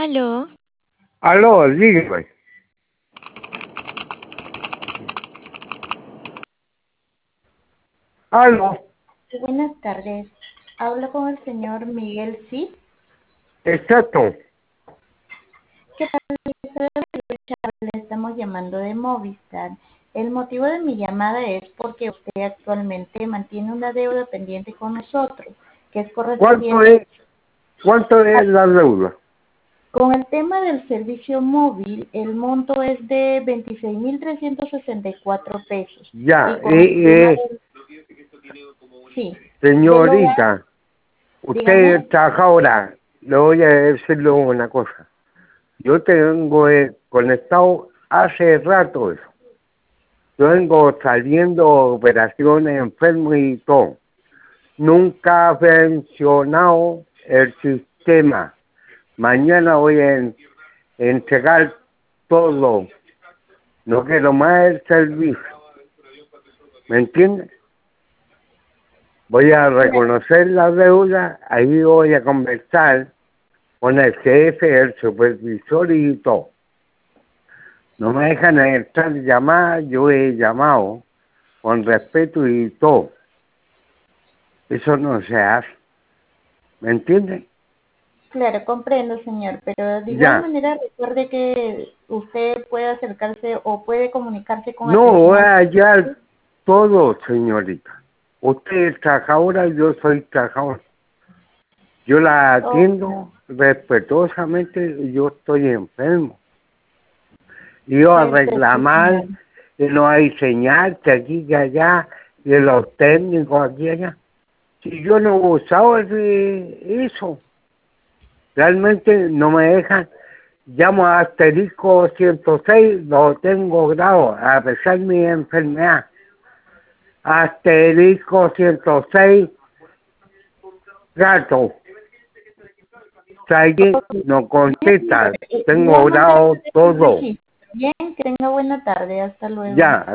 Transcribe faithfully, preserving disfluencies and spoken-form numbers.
Aló. Aló, dígame. Aló, Buenas tardes. Hablo con el señor Miguel Cid. exacto. ¿Qué tal? Soy Gabriela Chávez, le estamos llamando de Movistar. El motivo de mi llamada es porque usted actualmente mantiene una deuda pendiente con nosotros, que es ¿Cuánto correspondiente es, cuánto es a- la deuda? con el tema del servicio móvil. El monto es de veintiséis mil trescientos sesenta y cuatro pesos. Ya, Y con el tema eh, eh, del... Sí, del hogar, señorita, usted dígame. es trabajadora. Le voy a decirle una cosa. Yo tengo eh, conectado hace rato eso. Yo vengo saliendo operaciones enfermo y todo. Nunca ha funcionado el sistema. Mañana voy a en- entregar todo. No quiero más el servicio. ¿Me entiende? Voy a reconocer la deuda, ahí voy a conversar con el jefe, el supervisor y todo. No me dejan entrar llamadas, yo he llamado con respeto y todo. Eso no se hace. ¿Me entiende? Claro, comprendo, señor, pero de igual Ya. manera recuerde que usted puede acercarse o puede comunicarse con No atención voy al a hallar cliente. todo, señorita. Usted es trabajadora, yo soy trabajador. Yo la Oh, atiendo respetuosamente, yo estoy enfermo. Y yo a perfecto, reclamar señor. que no hay señal, que aquí, que allá, de los técnicos aquí y allá. Si yo no he usado ese- eso, realmente no me dejan. Llamo a asterisco ciento seis, lo tengo grado, a pesar de mi enfermedad. Asterisco ciento seis, gato. Sague Ok, no bien, señor. contesta, Eh, De tengo igual manera grado yo dejo un todo. registro. Bien, que tenga buena tarde. Hasta luego. Ya.